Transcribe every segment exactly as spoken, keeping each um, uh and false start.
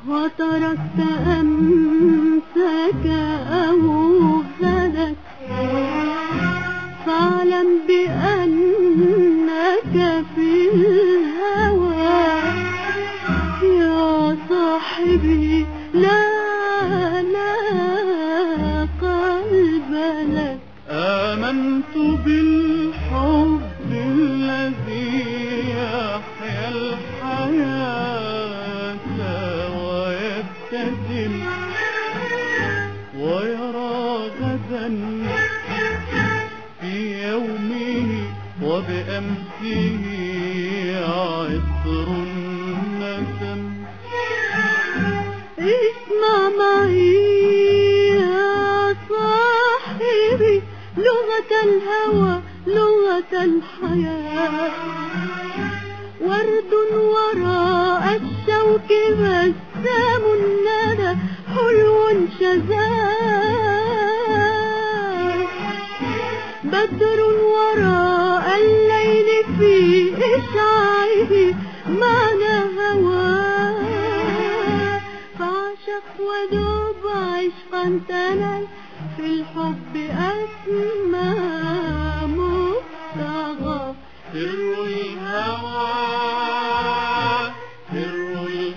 وتركت أمسك أو غدك، فاعلم بأنك في الهوى يا صاحبي لا لا قلب لك. آمنت بالحب الذي يحيا الحياة ويبتسم ويرى غدا في يومه وبأمسه عطر النسم. اسمع معي يا صاحبي لغة الهوى لغة الحياة، ورد وراء الشوك بسام الندى حلو شذا، بدر وراء الليل في إشعاعه معنى هواه، فاعشق ودوب عشقا تنال في الحب أسمى مبتغى. سر الهوى سر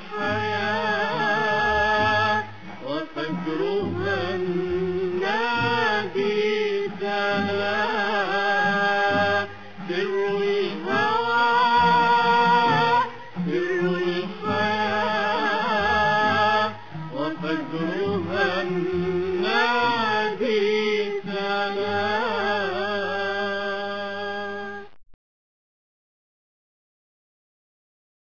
الحياة وفجرها النادي سلام. سر الهوى سر الحياة وفجرها النادي سلام.